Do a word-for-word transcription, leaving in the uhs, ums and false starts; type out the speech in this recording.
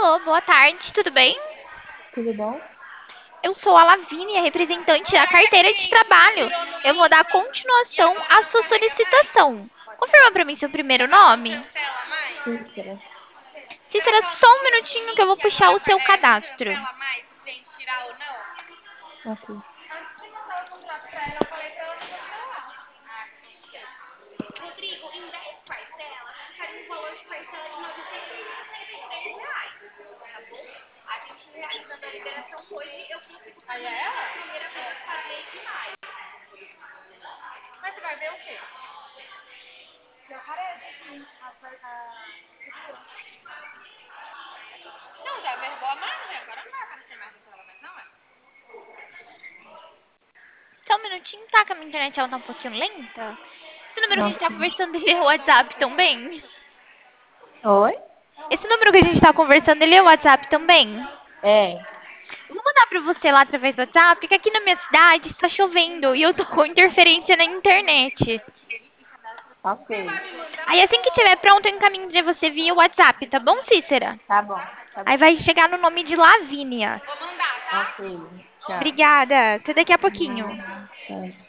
Alô, boa tarde, tudo bem? Tudo bom? Eu sou a Lavínia, representante da carteira de trabalho. Eu vou dar continuação à sua solicitação. Confirma para mim seu primeiro nome. Cícera. Cícera, só um minutinho que eu vou puxar o seu cadastro. Ok. Só um minutinho, tá? Que a minha internet ela tá um pouquinho lenta. Esse número que a gente tá Ok. conversando, ele é o WhatsApp também? Oi? Esse número que a gente tá conversando, ele é o WhatsApp também? É. Vou mandar pra você lá através do WhatsApp, porque aqui na minha cidade está chovendo e eu tô com interferência na internet. Ok. Aí assim que estiver pronto, eu encaminho de você via WhatsApp, tá bom, Cícera? Tá bom. Tá Aí bom. vai chegar no nome de Lavínia. Ok. Tchau. Obrigada. Até daqui a pouquinho. Nada. Tchau.